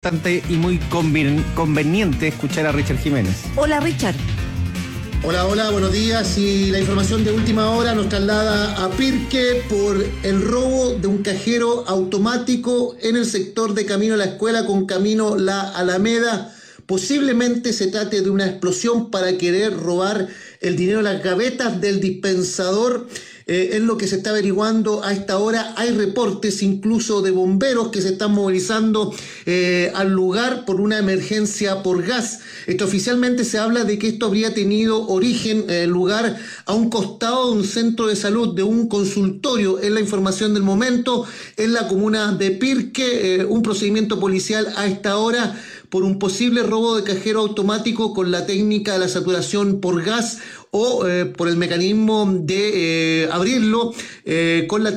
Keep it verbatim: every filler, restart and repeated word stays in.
importante y muy conven- conveniente escuchar a Richard Jiménez. Hola, Richard. Hola, hola, buenos días. Y la información de última hora nos traslada a Pirque por el robo de un cajero automático en el sector de Camino a la Escuela con Camino La Alameda. Posiblemente se trate de una explosión para querer robar el dinero de las gavetas del dispensador. Eh, es lo que se está averiguando a esta hora. Hay reportes incluso de bomberos que se están movilizando eh, al lugar por una emergencia por gas. Esto oficialmente se habla de que esto habría tenido origen, eh, lugar a un costado de un centro de salud, de un consultorio. Es la información del momento en la comuna de Pirque. Eh, un procedimiento policial a esta hora por un posible robo de cajero automático con la técnica de la saturación por gas o eh, por el mecanismo de eh, abrirlo eh, con la